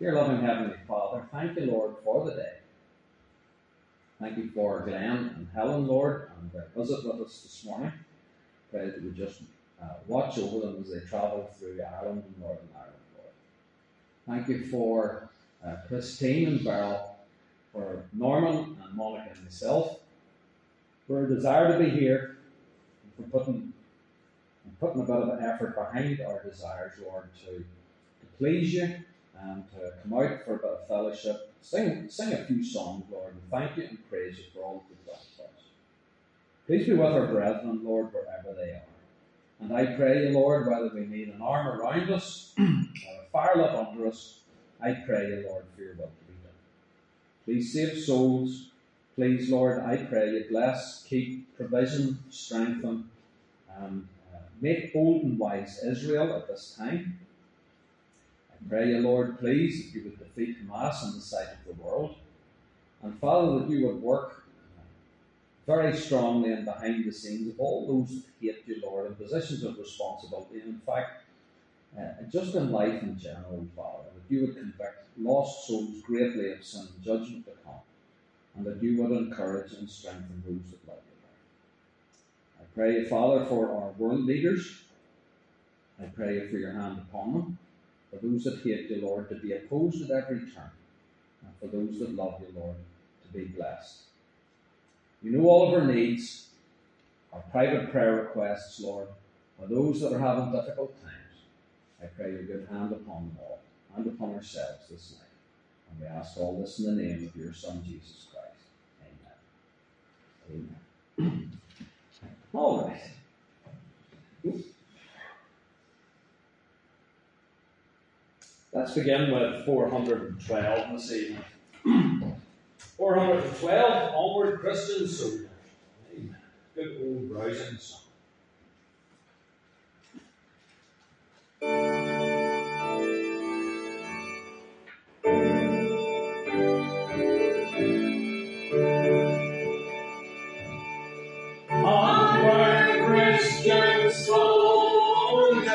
Dear loving Heavenly Father, thank you, Lord, for the day. Thank you for Glenn and Helen, Lord, and their visit with us this morning. Pray that you just watch over them as they travel through Ireland and Northern Ireland, Lord. Thank you for Christine and Beryl, for Norman and Monica and myself, for a desire to be here, and for putting a bit of effort behind our desires, Lord, to please you and to come out for a bit of fellowship, sing a few songs, Lord, and thank you and praise you for all that you've done for us. Please be with our brethren, Lord, wherever they are. And I pray you, Lord, whether we need an arm around us or a fire lit under us, I pray you, Lord, for your will to be done. Please save souls. Please, Lord, I pray you bless, keep, provision, strengthen, and make bold and wise Israel at this time. I pray you, Lord, please, that you would defeat Hamas in the sight of the world. And Father, that you would work very strongly and behind the scenes of all those that hate you, Lord, in positions of responsibility. And in fact, just in life in general, Father, that you would convict lost souls greatly of sin and judgment to come, and that you would encourage and strengthen those that love you. I pray you, Father, for our world leaders. I pray you for your hand upon them. For those that hate you, Lord, to be opposed at every turn. And for those that love you, Lord, to be blessed. You know all of our needs, our private prayer requests, Lord, or those that are having difficult times. I pray your good hand upon them all, and upon ourselves this night. And we ask all this in the name of your Son, Jesus Christ. Amen. Amen. All right. Let's begin with 412 this evening. 412, Onward Christian Soldier. Amen. Good old browsing song. Onward Christian soldiers,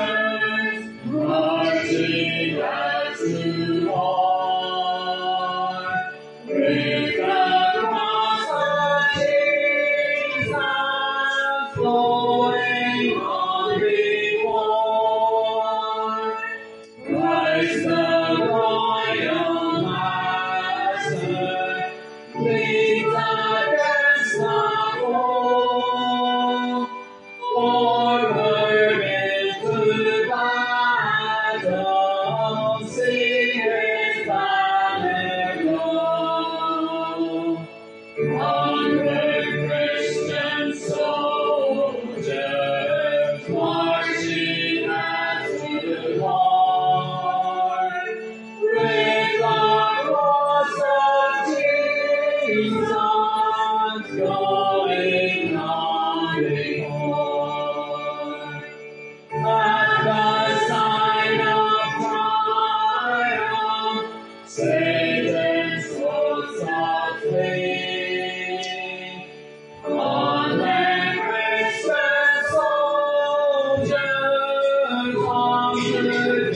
marching as to war, with the cross of Jesus flowing on before. Christ the royal master leads against the foe, forward into battle, see his banner go. Onward Christian soldiers, marching as to war, with the cross of Jesus going on before. At the sign of triumph, Satan's foes are fleeing. Onward Christian soldiers, on to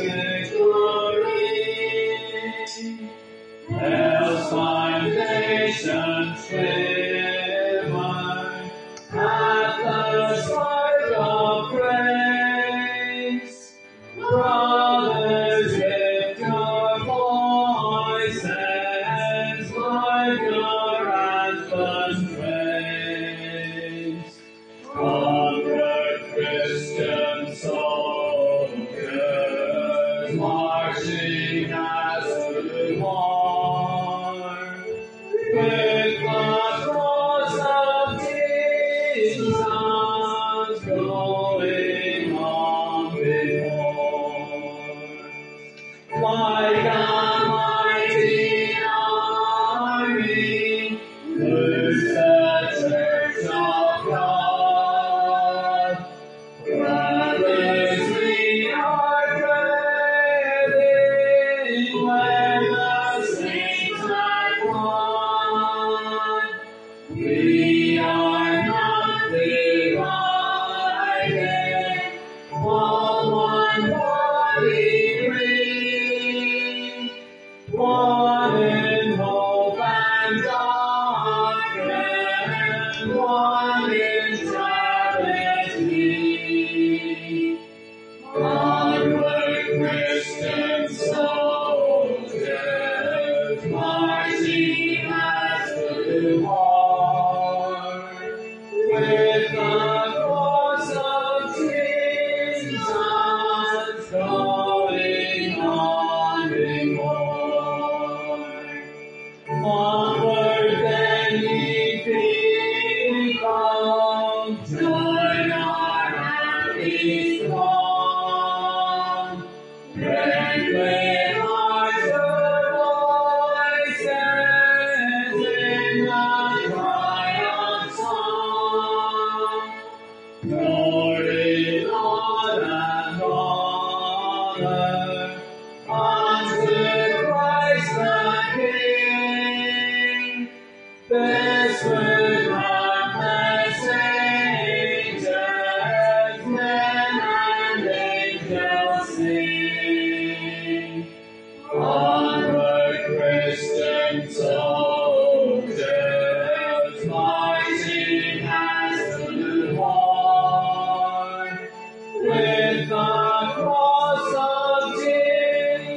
victory. Hell's foundations quiver at the spark of grace. Brothers, lift your voices like your anthems raise. Onward Christian soldiers, marching as to war, with the cross of Jesus going on before. Like a mighty army, loose the church of God. Brothers, we are dreading when the saints are gone. We are not divided, all one body breathe.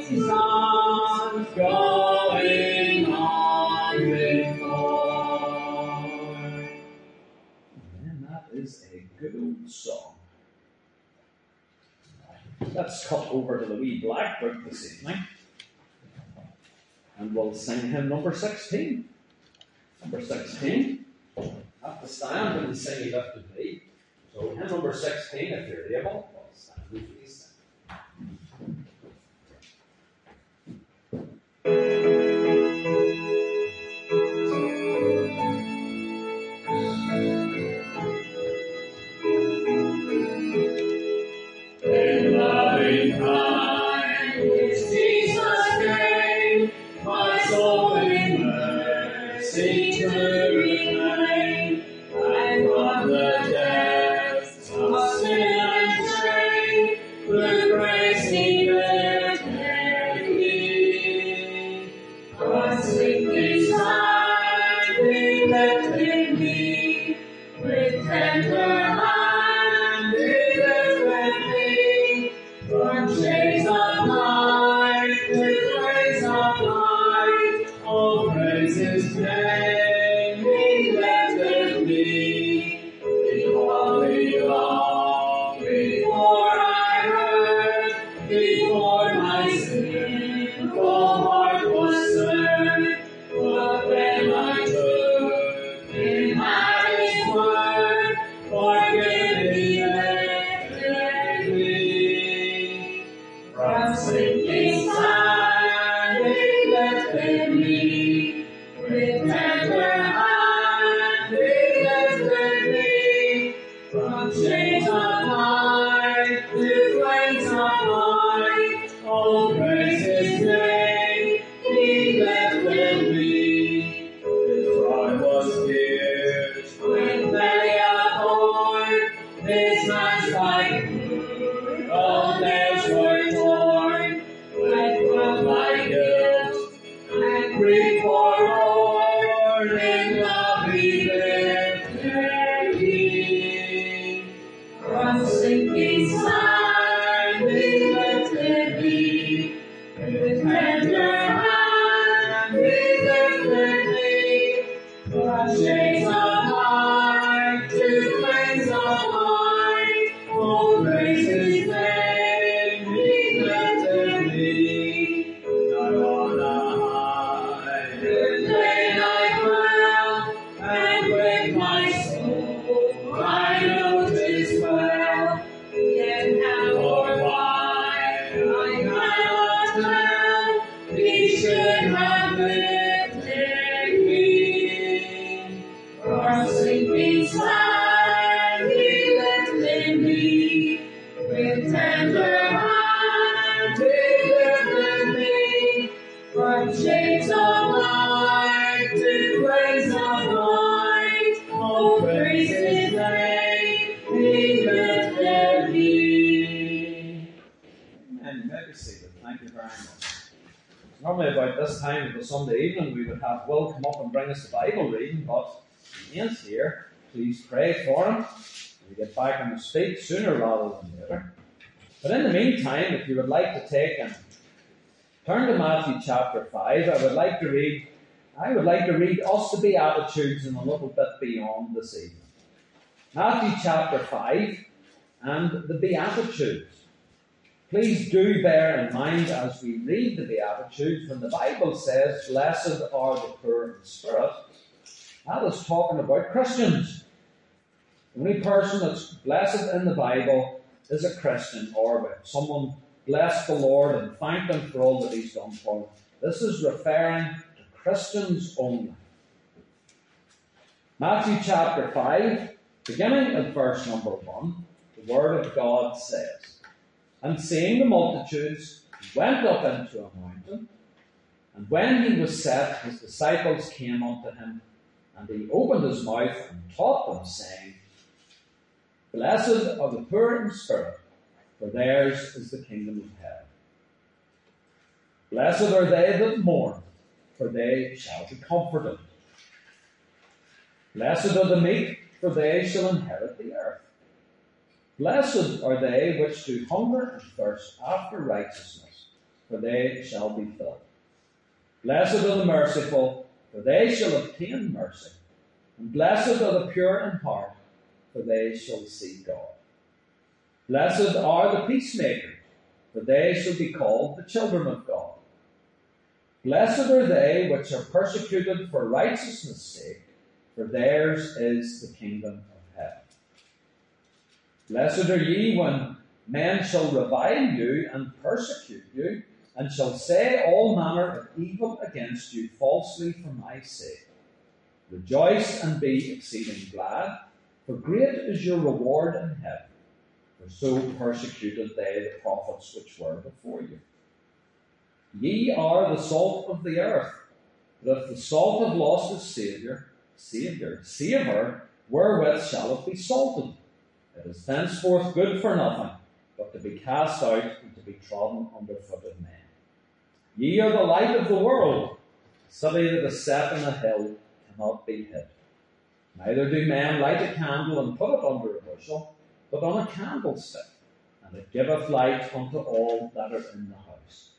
going on before. And that is a good old song. Let's cut over to the wee black book this evening. And we'll sing hymn number 16. Number 16. Have to stand and sing it up to me. So hymn number 16, if you're able, well, stand with me. In loving kindness, Jesus came, my soul in mercy to reclaim, and from the depths of sin and shame, with grace He lifted me. From sinking side He lifted me, with tender hand He lifted me, from shades of light to grace of light. Oh, praise His name, He lifted me. Before me long, before I heard, before my sinful heart was stirred, but when I took Him at His word, forgiving lifted me. From sinking sand He lifted me, with tender hand He lifted me, from shades of light to flames of light. Oh, praise His name, He lifted me. His rod was pierced with many a thorn, His hands like all nails were torn, and from my guilt and grief forlorn, in love He lifted me. From sinking sand He lifted me, with tender hand He lifted me, from shades of light to flames of light. Oh, praise His name, He lifted me. Not on a high plane I dwell, and with my soul I know 'tis well. Yet how or why I cannot tell, He should have lifted me. From sinking sand He lifted me, with tender hand He lifted me, from shades of light to flames of light. Oh, praise His name, He lifted me. And you may be seated. Thank you very much. Normally about this time of the Sunday evening we would have Will come up and bring us the Bible reading, but he is here. Please pray for him. We get back on the speak sooner rather than later. But in the meantime, if you would like to take and turn to Matthew chapter 5, I would like to read us the Beatitudes and a little bit beyond this evening. Matthew chapter 5 and the Beatitudes. Please do bear in mind as we read the Beatitudes, when the Bible says, blessed are the poor in spirit, that is talking about Christians. The only person that's blessed in the Bible is a Christian, or someone blessed the Lord and thanked Him for all that He's done for them. This is referring to Christians only. Matthew chapter 5, beginning at verse number 1, the Word of God says, and seeing the multitudes, he went up into a mountain, and when he was set, his disciples came unto him, and he opened his mouth and taught them, saying, blessed are the poor in spirit, for theirs is the kingdom of heaven. Blessed are they that mourn, for they shall be comforted. Blessed are the meek, for they shall inherit the earth. Blessed are they which do hunger and thirst after righteousness, for they shall be filled. Blessed are the merciful, for they shall obtain mercy. And blessed are the pure in heart, for they shall see God. Blessed are the peacemakers, for they shall be called the children of God. Blessed are they which are persecuted for righteousness' sake, for theirs is the kingdom of heaven. Blessed are ye when men shall revile you and persecute you, and shall say all manner of evil against you falsely for my sake. Rejoice and be exceeding glad, for great is your reward in heaven. For so persecuted they the prophets which were before you. Ye are the salt of the earth, but if the salt have lost its savour, wherewith shall it be salted? It is thenceforth good for nothing, but to be cast out and to be trodden under foot of men. Ye are the light of the world. A city that is set on a hill cannot be hid. Neither do men light a candle and put it under a bushel, but on a candlestick, and it giveth light unto all that are in the house.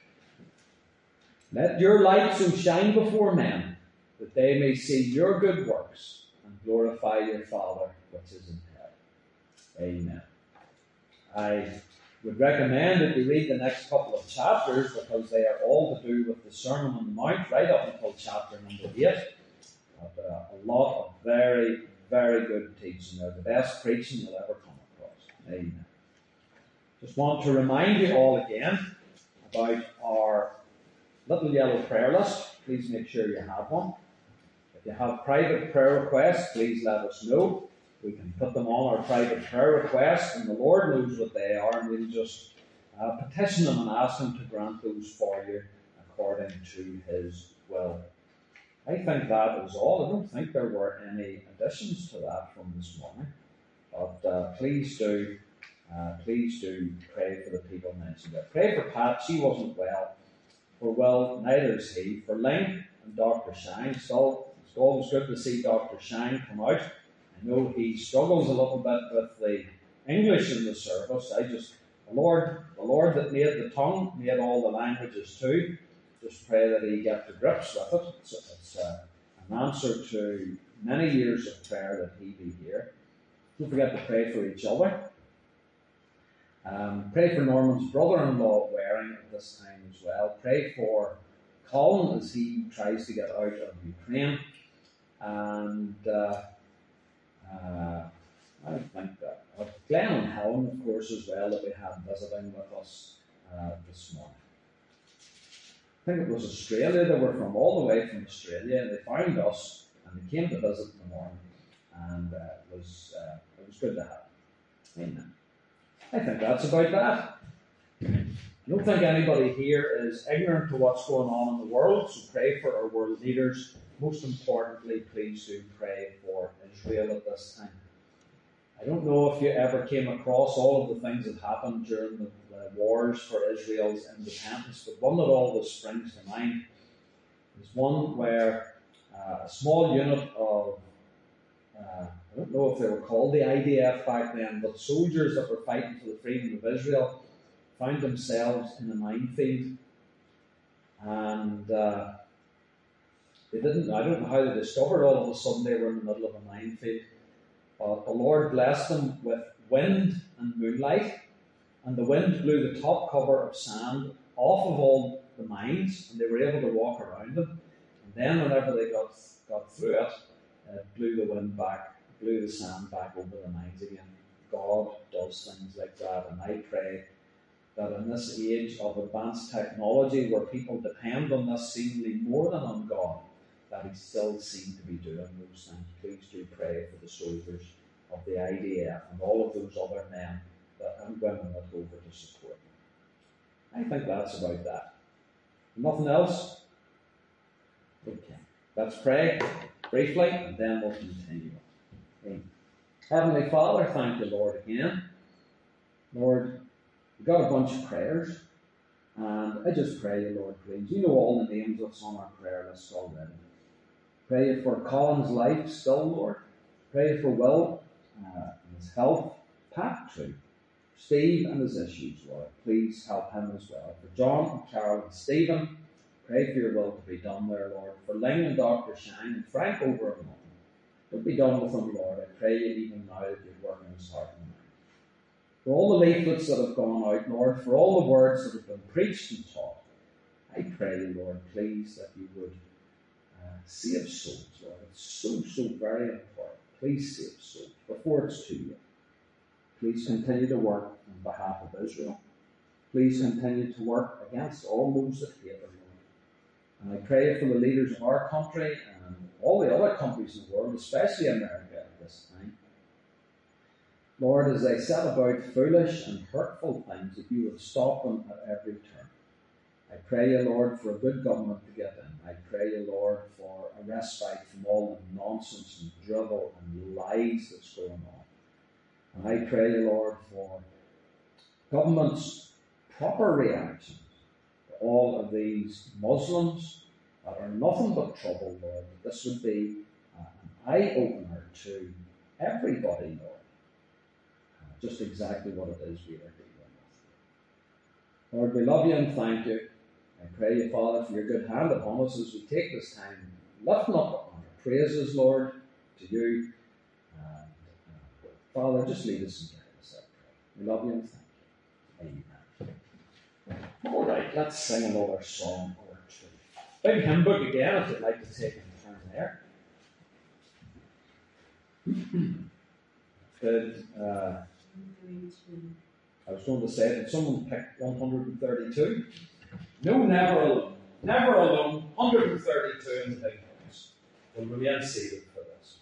Let your light so shine before men, that they may see your good works, and glorify your Father which is in heaven. Amen. I would recommend that you read the next couple of chapters, because they are all to do with the Sermon on the Mount, right up until chapter number 8. But, a lot of very, very good teaching there. The best preaching you'll ever come across. Amen. Just want to remind you all again about our little yellow prayer list. Please make sure you have one. If you have private prayer requests, please let us know. We can put them on our private prayer requests, and the Lord knows what they are, and we'll just petition Him and ask Him to grant those for you according to His will. I think that is all. I don't think there were any additions to that from this morning. But please do pray for the people mentioned there. Pray for Pat. She wasn't well. For neither is he. For Ling and Dr. Shine. It's always good to see Dr. Shine come out. I know he struggles a little bit with the English in the service. The Lord that made the tongue made all the languages too. Just pray that he get to grips with it. It's an answer to many years of prayer that he be here. Don't forget to pray for each other. Pray for Norman's brother-in-law Waring at this time as well. Pray for Colin as he tries to get out of Ukraine. And I think that Glenn and Helen, of course, as well, that we had visiting with us this morning. I think it was Australia. They were from all the way from Australia, and they found us, and they came to visit in the morning, and it was good to have them. Amen. I think that's about that. I don't think anybody here is ignorant to what's going on in the world, so pray for our world leaders. Most importantly, please do pray for Israel at this time. I don't know if you ever came across all of the things that happened during the wars for Israel's independence, but one that always springs to mind is one where a small unit of, I don't know if they were called the IDF back then, but soldiers that were fighting for the freedom of Israel found themselves in a minefield. And I don't know how they discovered all of a sudden they were in the middle of a minefield. But the Lord blessed them with wind and moonlight, and the wind blew the top cover of sand off of all the mines, and they were able to walk around them. And then whenever they got through it, it blew the wind back, blew the sand back over the mines again. God does things like that, and I pray that in this age of advanced technology where people depend on this seemingly more than on God, that He still seems to be doing those things. Please do pray for the soldiers of the IDF and all of those other men and women that go over to support them. I think that's about that. Nothing else? Okay. Let's pray briefly and then we'll continue. Okay. Heavenly Father, thank you, Lord, again. Lord, we've got a bunch of prayers, and I just pray you, Lord, please. You know all the names that's on our prayer list already. Pray for Colin's life still, Lord. Pray for Will and his health. Pat too. Steve and his issues, Lord, please help him as well. For John and Carol and Stephen, pray for your will to be done there, Lord. For Ling and Dr. Shine and Frank over in London, to be done with them, Lord. I pray you even now that you're working his heart and mind. For all the leaflets that have gone out, Lord, for all the words that have been preached and taught, I pray you, Lord, please, that you would save souls, Lord. It's so very important. Please save souls before it's too late. Please continue to work on behalf of Israel. Please continue to work against all those that hate our Lord. And I pray for the leaders of our country and all the other countries in the world, especially America at this time. Lord, as they set about foolish and hurtful things, that you would stop them at every turn. I pray you, Lord, for a good government to get in. I pray you, Lord, for a respite from all the nonsense and drivel and lies that's going on. And I pray you, Lord, for government's proper reaction to all of these Muslims that are nothing but trouble, Lord. This would be an eye-opener to everybody, Lord. Just exactly what it is we are dealing with. Lord, we love you and thank you. I pray you, Father, for your good hand upon us as we take this time, lifting up our praises, Lord, to you. Father, just lead us and guide us, I pray. We love you and thank you. Amen. All right, let's sing another song or two. Big hymn book again, if you'd like to take a turn there. Good. I was going to say, did someone pick 132? No, never alone. Never alone. 132 in the big hymns. We'll remain seated for this.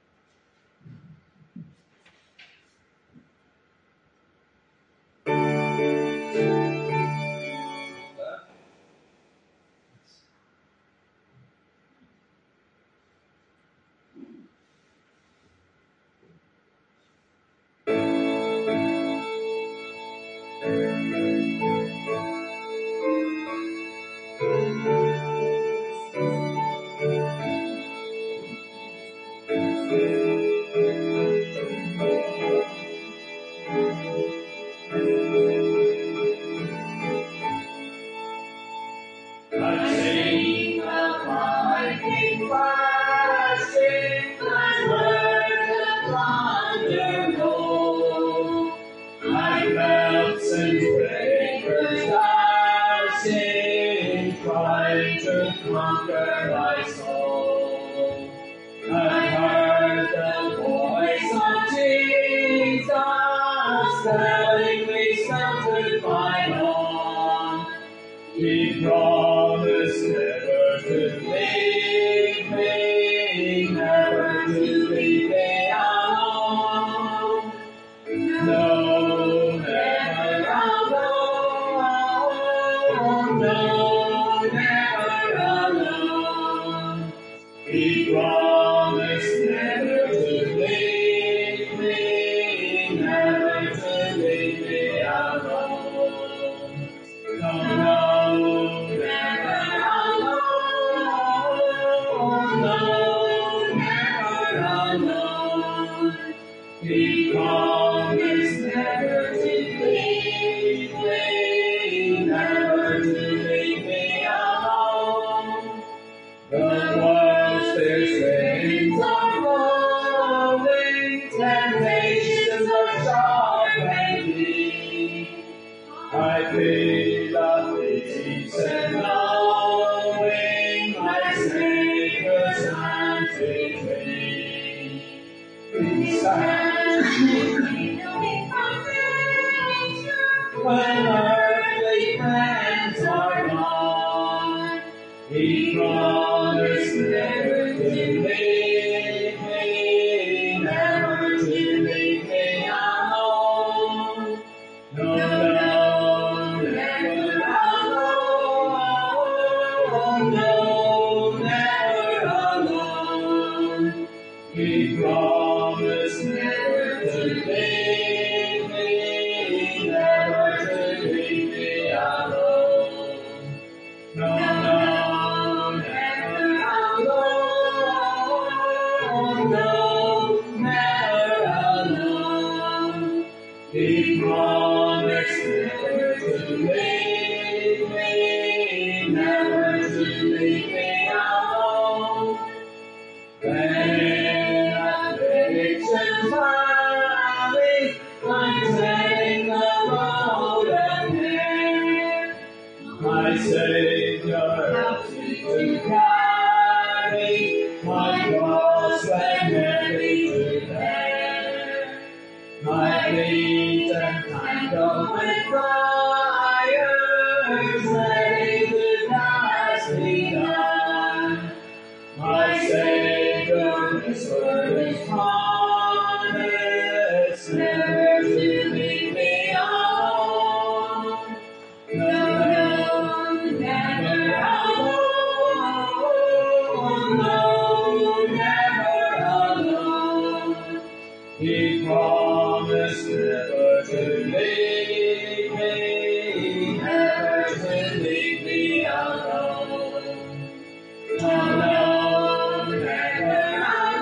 He promised never to leave me, never to leave me alone. No, never alone. No, never alone. He promised never to leave me, never to leave me alone. No. He promised never to leave me, never to leave me alone. The world's fierce winds are blowing, temptations are sharp and keen. I feel a peace and knowing my Savior's hand between. When earthly friends are gone, He promised never to leave me, never to leave me alone. No, never alone. No, never alone. He promised never to leave me, never to leave me alone. No, never alone. No, never alone. He promised never to leave me alone. When affliction's valley, I'm treading the road ahead. My Savior helps me to carry my cross when heavy to bear. My feet entangled with briars, ready to cast me down. My Savior whispered His promise, never to leave me alone. No, never alone. No, never alone. He promised never to leave me, never to leave me alone. No, never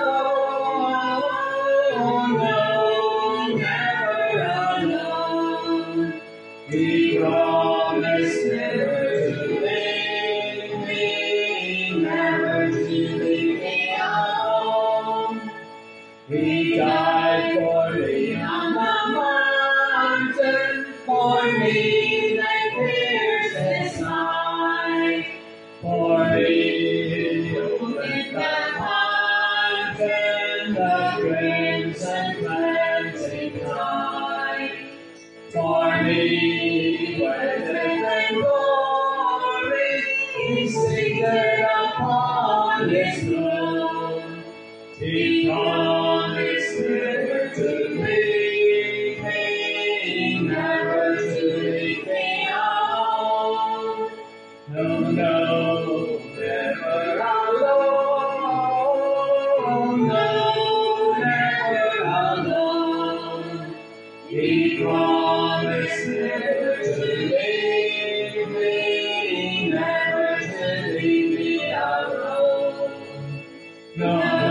alone. No, never alone. He promised never to leave me, never to leave me alone. He died for me on the mountain, for me they pierced His side. For me He opened the mountain, the crimson cleansing tide. For me weathered the glory, He seated upon His throne. He promised never to leave me, never to leave me alone. No, never alone. No, never alone. He promised never to leave me, never to leave me alone. No,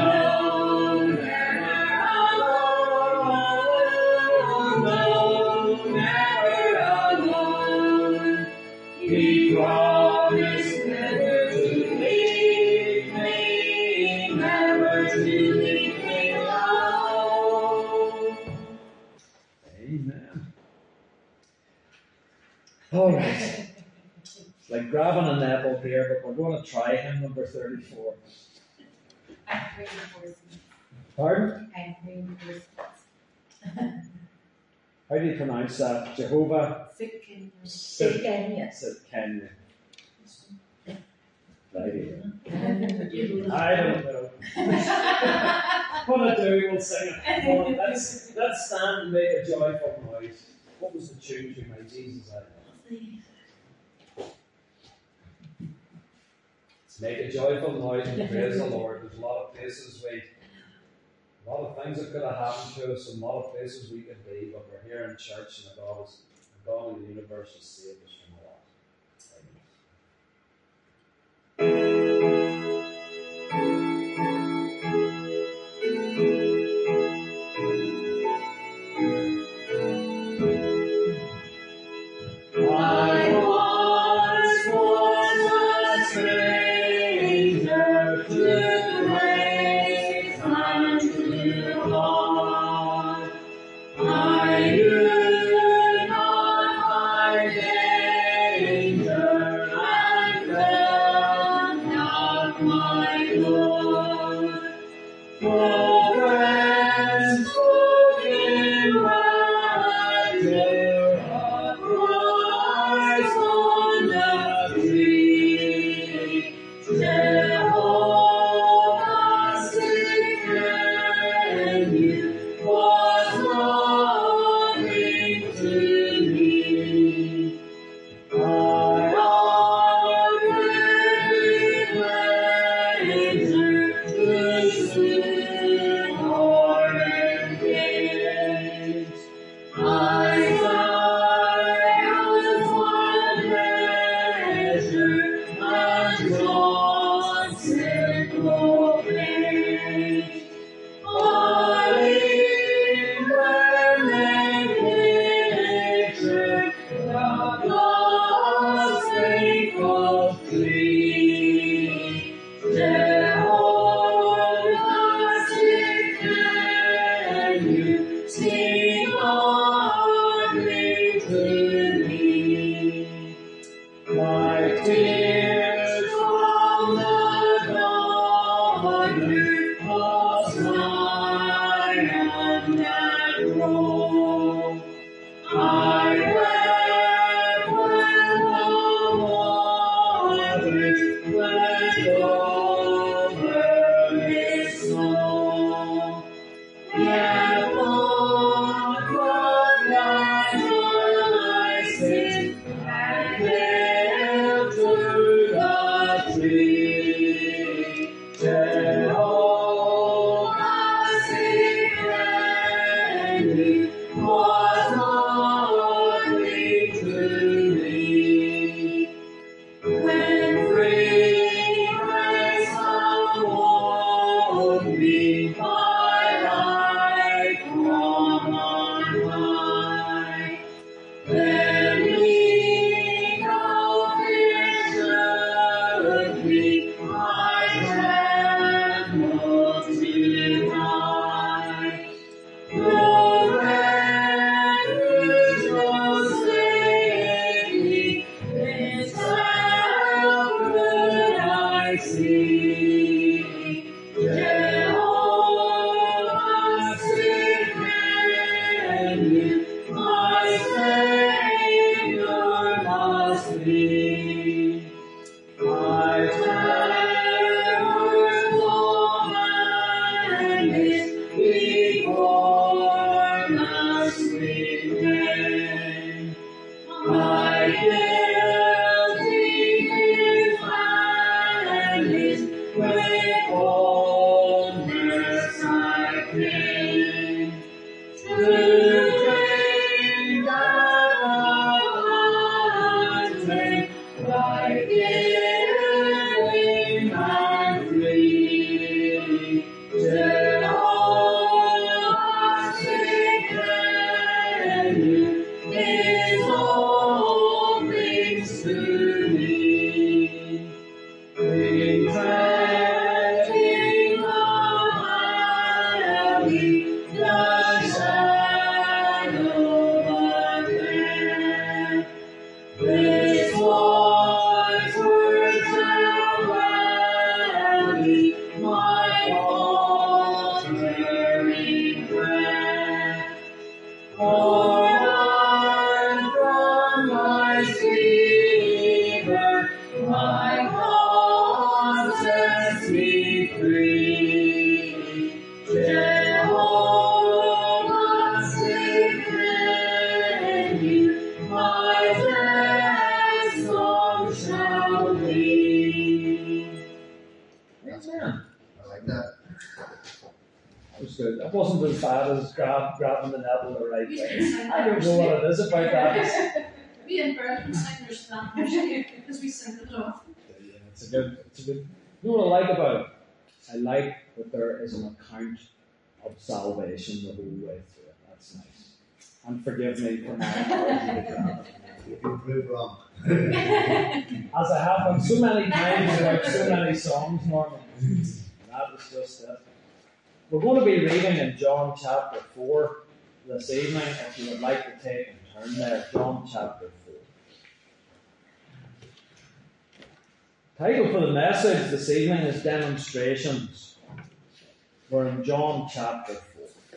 never alone. No, never alone. He promised never to leave me, never to leave me alone. Amen. All right. It's like grabbing a nibble here, but we're going to try hymn number 34. I'm reinforcements. Pardon? I'm reinforcements. How do you pronounce that? Jehovah Sicken. Sitkenu. Sitkenu. Lady. I don't know. What I do, we'll sing it. Come on, let's stand and make a joyful noise. What was the tune to my Jesus? Let's make a joyful noise and praise the Lord. There's a lot of places a lot of things that could have happened to us, and a lot of places we could be, but we're here in church, and the God in the universe has saved us from a lot. I once was a stranger to grace and to law. I knew not my danger and felt not my Lord. For friends spoken rapture of Christ on the tree. Jehovah Sitkenu was calling to me. I offered pleasure to soon or engage. I was one measure and God's simple page. Falling where they picture the God's faithful tree. Jehovah, sing, can you sing only to me? My tears from the daughter of Zion that roll. I wept when the waters went over his soul. Yet Lord, what lies my sin and nailed to the tree. Jehovah, sing, can you was only to me. When free grace awoke me by light from on high, then we no fear should be, I trembled to die. No refuge was safety, this could I see. Jehovah, sing, can you, my Savior must be. My terrors always before the sweet rain. My guilty is vanished, with boldness I came to drink at the fountain, life-giving and free. Jehovah, sing, can you, is all things to me. Bring treading the valley, the shadow of death. This voice words shall rally my faltering breath. For I'm from my Redeemer, my God sets me free. Jehovah, sing, can you, my blessed song shall be. Amen. I like that. That was good. That wasn't as bad as grabbing the nettle the right way. I don't know what it is about that. We in Berlin singers that because we sing it off. Yeah, it's a good. You know what I like about it? I like that there is an account of salvation the whole way through it. That's nice. And forgive me for my apology to grab it. You've been proved wrong. As I have done so many times about so many songs, Norman. That was just it. We're going to be reading in John chapter 4 this evening. If you would like to take and turn there, John chapter 4. Title for the message this evening is Demonstrations. We're in John chapter 4.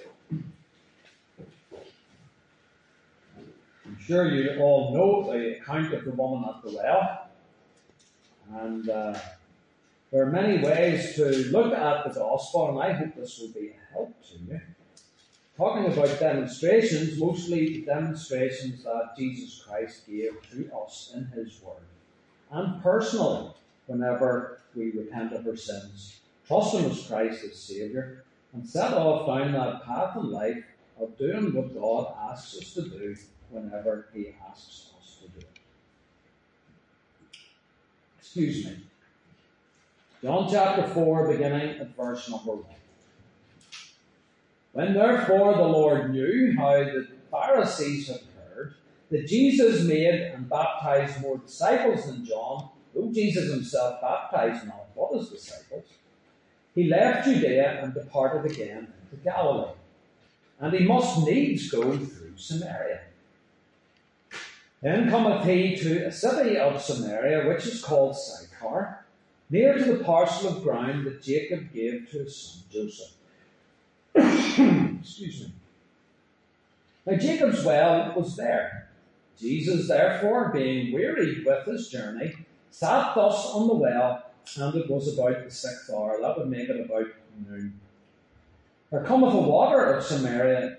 I'm sure you all know the account of the woman at the well. And there are many ways to look at the gospel, and I hope this will be a help to you. Talking about demonstrations, mostly demonstrations that Jesus Christ gave to us in His Word. And personally, whenever we repent of our sins, trust Him as Christ as Saviour, and set off down that path in life of doing what God asks us to do whenever He asks us to do it. Excuse me. John chapter 4, beginning at verse number 1. When therefore the Lord knew how the Pharisees had heard that Jesus made and baptized more disciples than John, though Jesus himself baptized not but his disciples, he left Judea and departed again into Galilee. And he must needs go through Samaria. Then cometh he to a city of Samaria, which is called Sychar, near to the parcel of ground that Jacob gave to his son Joseph. Excuse me. Now Jacob's well was there. Jesus, therefore, being wearied with his journey, sat thus on the well, and it was about the 6th hour. That would make it about noon. There cometh a woman of Samaria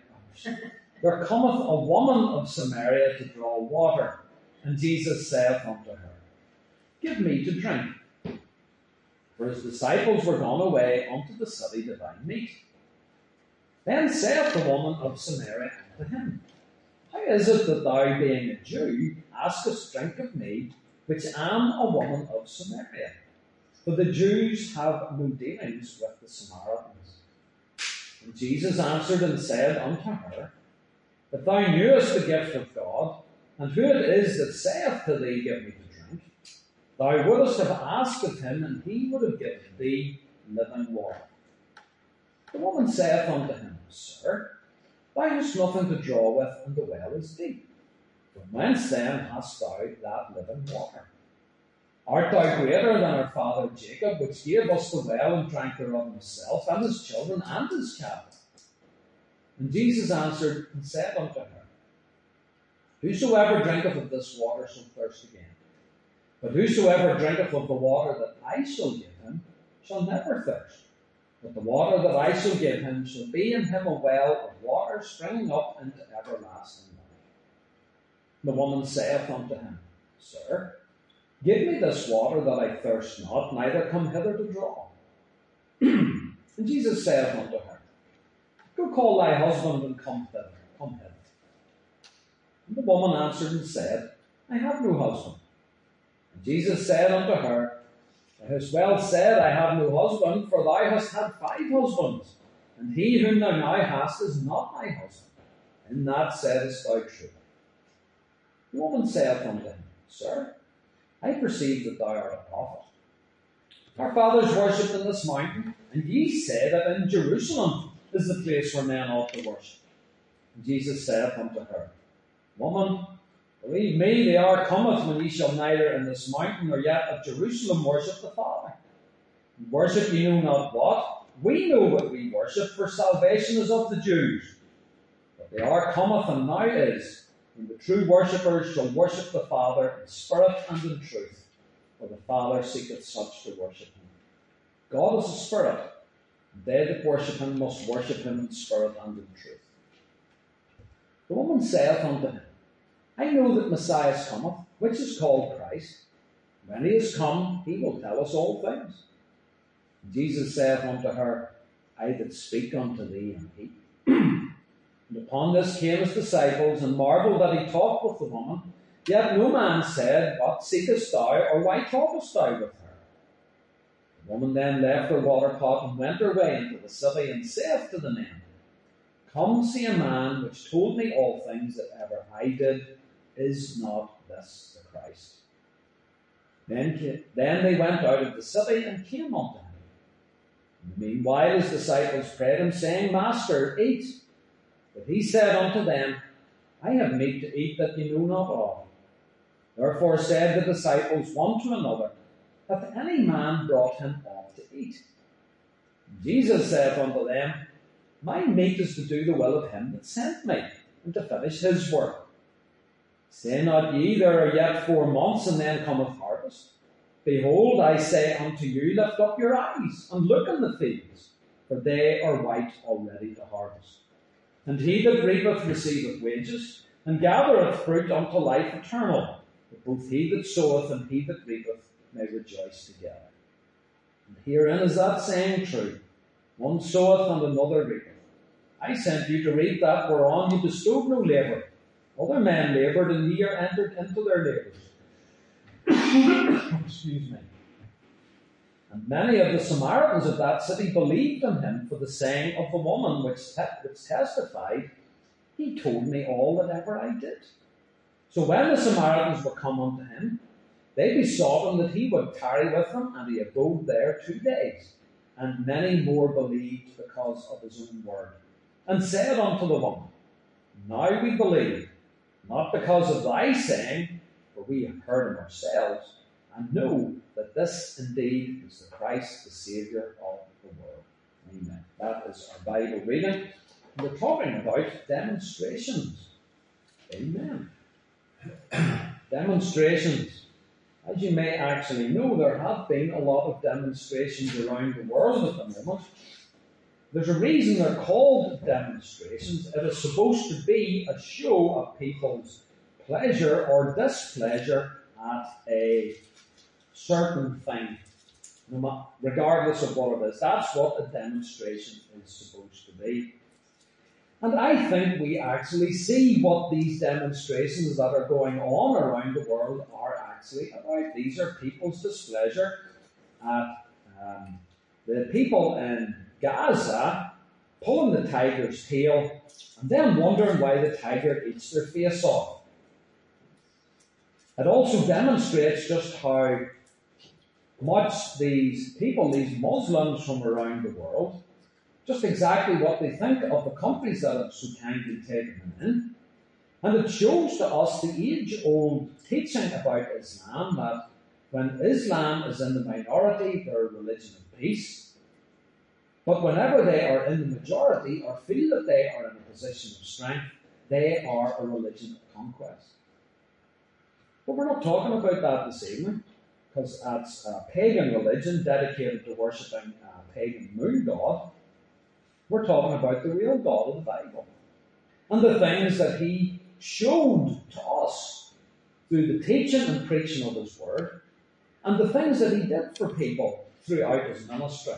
to draw water. And Jesus saith unto her, Give me to drink. For his disciples were gone away unto the city to buy meat. Then saith the woman of Samaria unto him, How is it that thou, being a Jew, askest drink of me, which am a woman of Samaria? For the Jews have no dealings with the Samaritans. And Jesus answered and said unto her, If thou knewest the gift of God, and who it is that saith to thee, Give me to drink, thou wouldest have asked of him, and he would have given thee living water. The woman saith unto him, Sir, thou hast nothing to draw with, and the well is deep. From whence then hast thou that living water? Art thou greater than our father Jacob, which gave us the well and drank thereof himself, and his children, and his cattle? And Jesus answered and said unto her, Whosoever drinketh of this water shall thirst again. But whosoever drinketh of the water that I shall give him shall never thirst. But the water that I shall give him shall be in him a well of water springing up into everlasting life. The woman saith unto him, Sir, give me this water that I thirst not, neither come hither to draw. And Jesus saith unto her, Go call thy husband and come hither. And the woman answered and said, I have no husband. And Jesus said unto her, Thou hast well said, I have no husband, for thou hast had 5 husbands, and he whom thou now hast is not thy husband. In that saidst thou truth. The woman saith unto him, Sir, I perceive that thou art a prophet. Our fathers worshipped in this mountain, and ye say that in Jerusalem is the place where men ought to worship. And Jesus saith unto her, Woman, believe me, the hour cometh when ye shall neither in this mountain nor yet at Jerusalem worship the Father. And worship ye know not what. We know what we worship, for salvation is of the Jews. But the hour cometh, and now is, when the true worshippers shall worship the Father in spirit and in truth, for the Father seeketh such to worship him. God is a spirit, and they that worship him must worship him in spirit and in truth. The woman saith unto him, I know that Messiah cometh, which is called Christ. When he is come, he will tell us all things. And Jesus saith unto her, I that speak unto thee am he. And upon this came his disciples, and marvelled that he talked with the woman. Yet no man said, What seekest thou, or why talkest thou with her? The woman then left her water pot, and went her way into the city, and saith to the men, Come see a man which told me all things that ever I did. Is not this the Christ? Then they went out of the city and came unto him. In the meanwhile his disciples prayed him, saying, Master, eat. But he said unto them, I have meat to eat that ye know not of. Therefore said the disciples one to another, Hath any man brought him aught to eat? And Jesus saith unto them, My meat is to do the will of him that sent me, and to finish his work. Say not ye, There are yet 4 months, and then cometh harvest? Behold, I say unto you, Lift up your eyes, and look in the fields, for they are white already to harvest. And he that reapeth receiveth wages, and gathereth fruit unto life eternal, that both he that soweth and he that reapeth may rejoice together. And herein is that saying true, One soweth and another reapeth. I sent you to reap that whereon ye bestowed no labour. Other men laboured, and ye are entered into their labours. Excuse me. And many of the Samaritans of that city believed in him for the saying of the woman which testified, He told me all that ever I did. So when the Samaritans were come unto him, They besought him that he would tarry with them, and he abode there 2 days. And many more believed because of his own word, and said unto the woman, Now we believe, not because of thy saying, for we have heard him ourselves, and know that this indeed is the Christ, the Saviour of the world. Amen. That is our Bible reading. We're talking about demonstrations. Amen. Demonstrations. As you may actually know, there have been a lot of demonstrations around the world at the moment. There's a reason they're called demonstrations. It is supposed to be a show of people's pleasure or displeasure at a certain thing, regardless of what it is. That's what a demonstration is supposed to be. And I think we actually see what these demonstrations that are going on around the world are actually about. These are people's displeasure at the people in Gaza pulling the tiger's tail and then wondering why the tiger eats their face off. It also demonstrates just how much these people, these Muslims from around the world, just exactly what they think of the countries that have so kindly taken them in. And it shows to us the age-old teaching about Islam, that when Islam is in the minority, they're a religion of peace. But whenever they are in the majority, or feel that they are in a position of strength, they are a religion of conquest. But we're not talking about that this evening, because that's a pagan religion dedicated to worshipping a pagan moon god. We're talking about the real God of the Bible, and the things that he showed to us through the teaching and preaching of his word, and the things that he did for people throughout his ministry.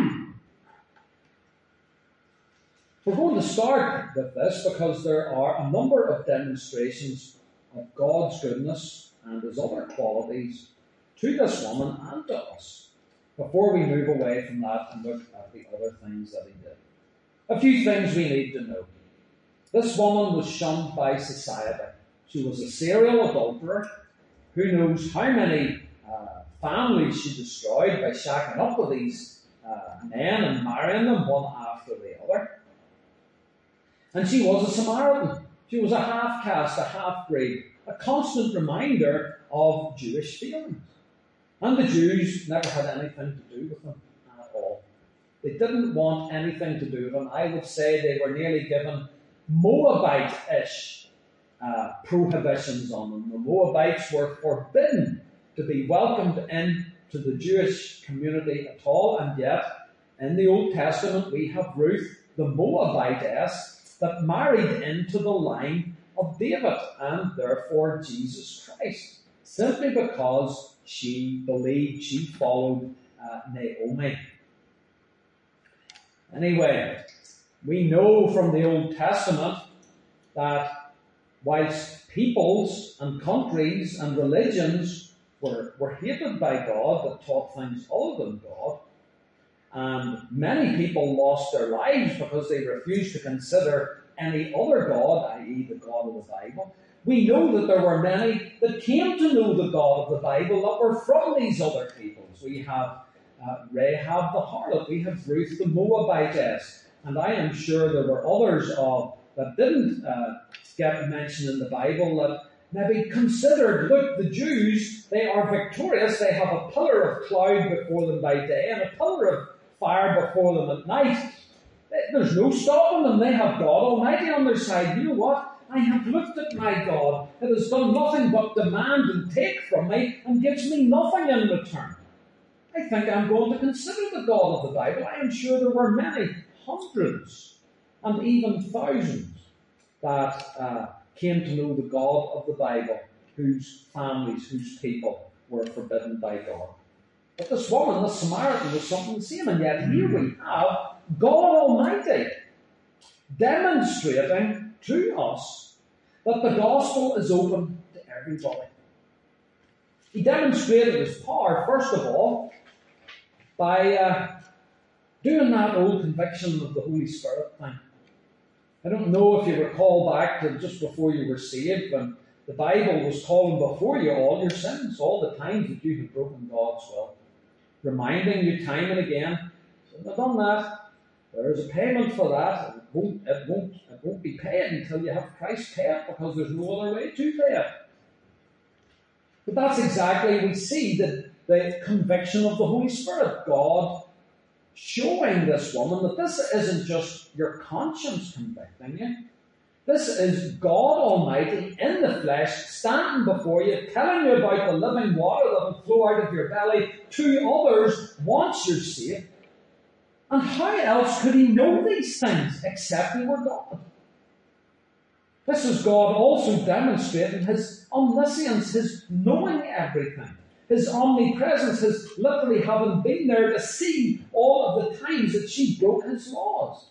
We're going to start with this because there are a number of demonstrations of God's goodness and his other qualities to this woman and to us before we move away from that and look at the other things that he did. A few things we need to know. This woman was shunned by society. She was a serial adulterer. Who knows how many families she destroyed by shacking up with these men and marrying them one after the other. And she was a Samaritan. She was a half-caste, a half-breed, a constant reminder of Jewish feelings. And the Jews never had anything to do with them at all. They didn't want anything to do with them. I would say they were nearly given Moabite-ish prohibitions on them. The Moabites were forbidden to be welcomed into the Jewish community at all, and yet in the Old Testament we have Ruth, the Moabitess, that married into the line of David, and therefore Jesus Christ, simply because she believed, she followed Naomi. Anyway, we know from the Old Testament that whilst peoples and countries and religions were hated by God, that taught things other than God, and many people lost their lives because they refused to consider any other God, i.e. the God of the Bible, we know that there were many that came to know the God of the Bible that were from these other peoples. We have Rahab the harlot, we have Ruth the Moabitess, and I am sure there were others that didn't get mentioned in the Bible that maybe considered, look, the Jews, they are victorious, they have a pillar of cloud before them by day and a pillar of fire before them at night. There's no stopping them, they have God Almighty on their side. You know what? I have looked at my God that has done nothing but demand and take from me and gives me nothing in return. I think I'm going to consider the God of the Bible. I am sure there were many, hundreds, and even thousands that came to know the God of the Bible, whose families, whose people were forbidden by God. But this woman, this Samaritan, was something the same, and yet here we have God Almighty demonstrating to us that the gospel is open to everybody. He demonstrated his power, first of all, by doing that old conviction of the Holy Spirit thing. I don't know if you recall back to just before you were saved, when the Bible was calling before you all your sins, all the times that you have broken God's will, reminding you time and again, shouldn't have done that. There is a payment for that. It won't be paid until you have Christ pay it, because there's no other way to pay it. But that's exactly, we see the conviction of the Holy Spirit. God showing this woman that this isn't just your conscience convicting you. This is God Almighty in the flesh, standing before you, telling you about the living water that will flow out of your belly to others once you're saved. And how else could he know these things except he were God? This is God also demonstrating his omniscience, his knowing everything, his omnipresence, his literally having been there to see all of the times that she broke his laws.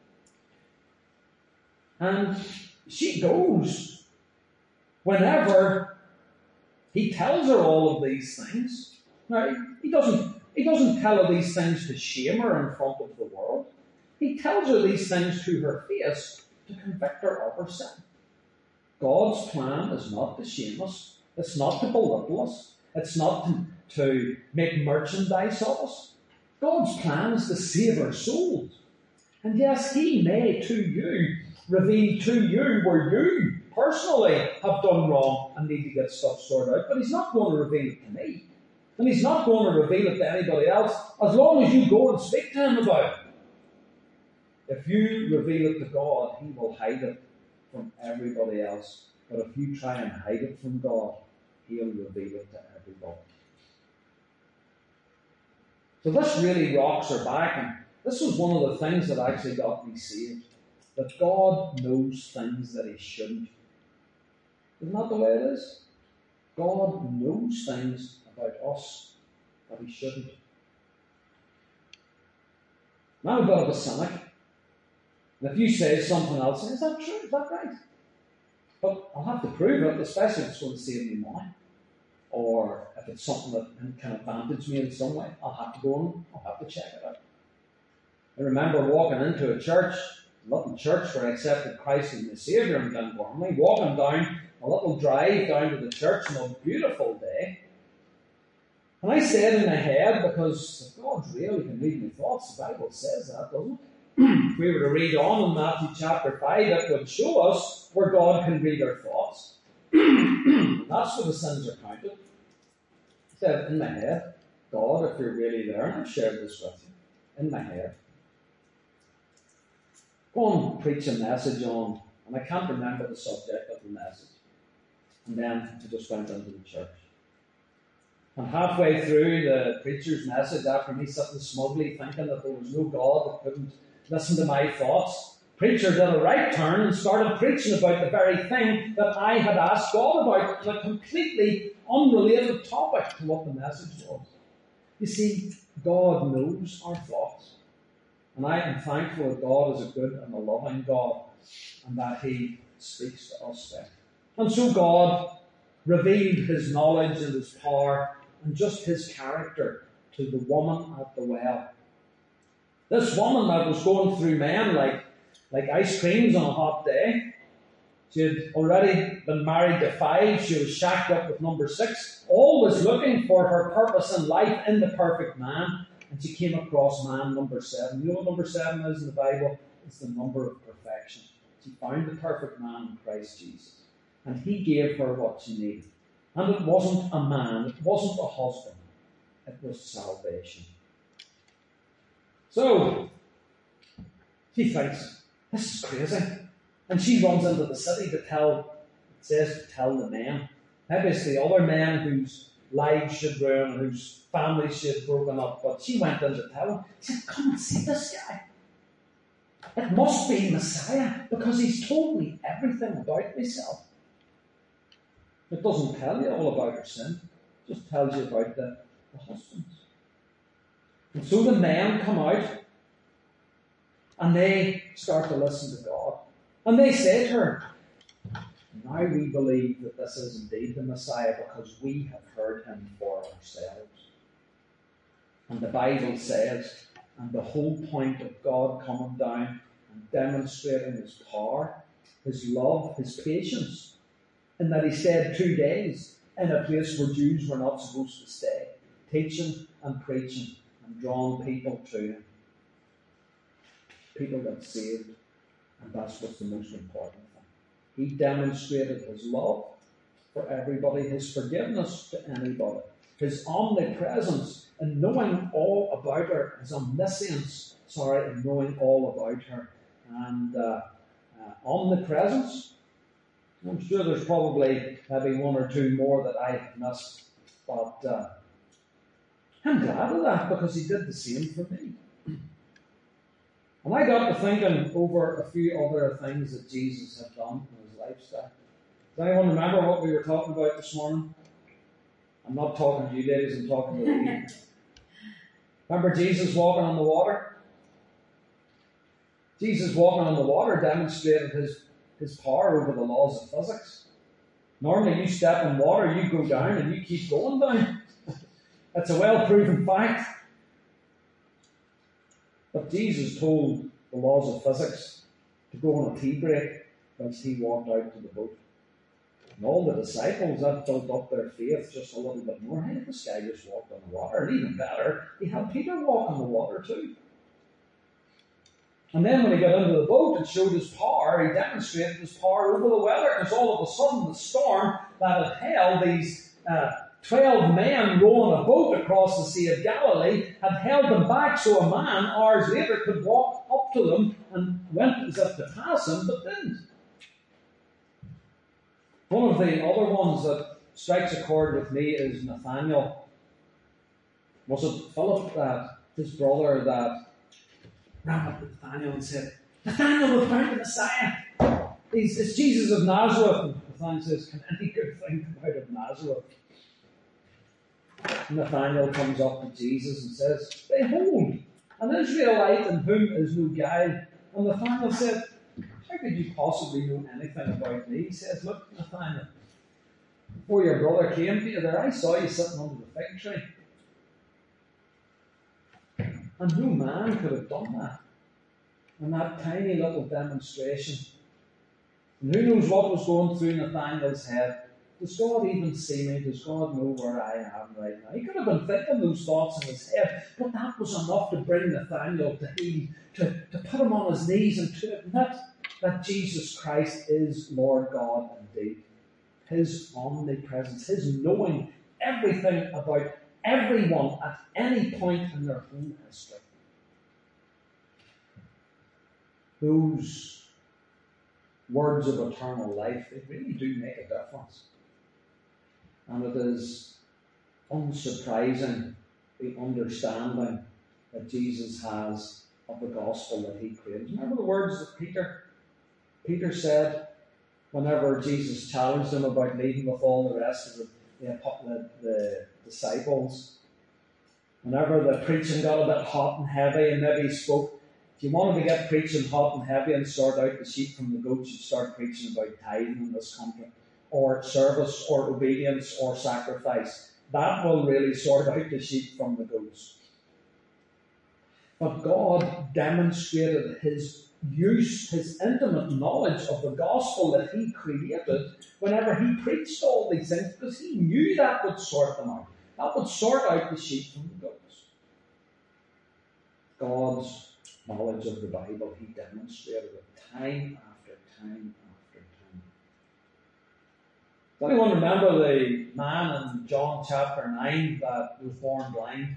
And she goes whenever he tells her all of these things. Now, he doesn't tell her these things to shame her in front of the world. He tells her these things to her face to convict her of her sin. God's plan is not to shame us. It's not to belittle us. It's not to make merchandise of us. God's plan is to save our souls. And yes, he may to you reveal to you where you personally have done wrong and need to get stuff sorted out, but he's not going to reveal it to me. And he's not going to reveal it to anybody else, as long as you go and speak to him about it. If you reveal it to God, he will hide it from everybody else. But if you try and hide it from God, he'll reveal it to everybody. So this really rocks her back, and this was one of the things that actually got me saved. That God knows things that he shouldn't. Isn't that the way it is? God knows things about us that he shouldn't. Now I'm a bit of a cynic. And if you say something else, is that true? Is that right? But I'll have to prove it, especially if it's going to save me money. Or if it's something that can advantage me in some way, I'll have to go and I'll have to check it out. I remember walking into a church, a little church where I accepted Christ as my Saviour in Glengormley, walking down a little drive down to the church on a beautiful day. And I said in my head, because if God's real, he can read my thoughts. The Bible says that, doesn't it? If we were to read on in Matthew chapter 5, it would show us where God can read our thoughts. That's where the sins are counted. I said in my head, God, if you're really there, and I've shared this with you, in my head, go and preach a message on, and I can't remember the subject of the message. And then I just went into the church. And halfway through the preacher's message, after me sitting smugly thinking that there was no God that couldn't listen to my thoughts, preacher did a right turn and started preaching about the very thing that I had asked God about, on a completely unrelated topic to what the message was. You see, God knows our thoughts. And I am thankful that God is a good and a loving God, and that he speaks to us there. And so God revealed his knowledge and his power and just his character to the woman at the well. This woman that was going through men like ice creams on a hot day. She had already been married to 5. She was shacked up with number 6, always looking for her purpose in life in the perfect man. And she came across man number 7. You know what number 7 is in the Bible? It's the number of perfection. She found the perfect man in Christ Jesus. And he gave her what she needed. And it wasn't a man, it wasn't a husband, it was salvation. So, she thinks, this is crazy. And she runs into the city to tell the men. Maybe it's the other men whose lives should ruin, whose families should broken up. But she went in to tell them. She said, come and see this guy. It must be Messiah, because he's told me everything about myself. It doesn't tell you all about her sin. It just tells you about the husbands. And so the men come out and they start to listen to God. And they say to her, now we believe that this is indeed the Messiah because we have heard him for ourselves. And the Bible says, and the whole point of God coming down and demonstrating his power, his love, his patience, in that he stayed 2 days in a place where Jews were not supposed to stay, teaching and preaching and drawing people to him. People got saved, and that's what's the most important thing. He demonstrated his love for everybody, his forgiveness to anybody, his omnipresence and knowing all about her, his omniscience, and knowing all about her, and omnipresence. I'm sure there's probably maybe one or two more that I have missed, but I'm glad of that because he did the same for me. And I got to thinking over a few other things that Jesus had done in his lifestyle. Does anyone remember what we were talking about this morning? I'm not talking to you ladies, I'm talking to you. Remember Jesus walking on the water? Jesus walking on the water demonstrated his power over the laws of physics. Normally you step in water, you go down and you keep going down. That's a well-proven fact. But Jesus told the laws of physics to go on a tea break whilst he walked out to the boat. And all the disciples, that built up their faith just a little bit more. Hey, this guy just walked on the water. And even better, he had Peter walk on the water too. And then when he got into the boat and showed his power, he demonstrated his power over the weather. Because all of a sudden the storm that had held these 12 men rowing a boat across the Sea of Galilee had held them back so a man hours later could walk up to them and went as if to pass him, but didn't. One of the other ones that strikes a chord with me is Nathaniel. Was it Philip, his brother, that ran up to Nathaniel and said, "Nathaniel, we've found the Messiah. It's Jesus of Nazareth." And Nathaniel says, "Can any good thing come out of Nazareth?" Nathaniel comes up to Jesus and says, "Behold, an Israelite in whom is no guile." And Nathaniel said, "How could you possibly know anything about me?" He says, "Look, Nathaniel, before your brother came to you there, I saw you sitting under the fig tree. And no man could have done that in that tiny little demonstration." And who knows what was going through Nathaniel's head? Does God even see me? Does God know where I am right now? He could have been thinking those thoughts in his head, but that was enough to bring Nathaniel to heed, to put him on his knees and to admit that Jesus Christ is Lord God indeed. His omnipresence, his knowing everything about everyone at any point in their own history. Those words of eternal life, they really do make a difference. And it is unsurprising the understanding that Jesus has of the gospel that he created. Remember the words that Peter said whenever Jesus challenged him about leaving with all the rest of the disciples? Whenever the preaching got a bit hot and heavy, and maybe he spoke, if you wanted to get preaching hot and heavy and sort out the sheep from the goats, you'd start preaching about tithing in this country, or service, or obedience, or sacrifice. That will really sort out the sheep from the goats. But God demonstrated his use, his intimate knowledge of the gospel that he created whenever he preached all these things, because he knew that would sort them out. That would sort out the sheep from the goats. God's knowledge of the Bible, he demonstrated it time after time after time. Does anyone remember the man in John chapter 9 that was born blind?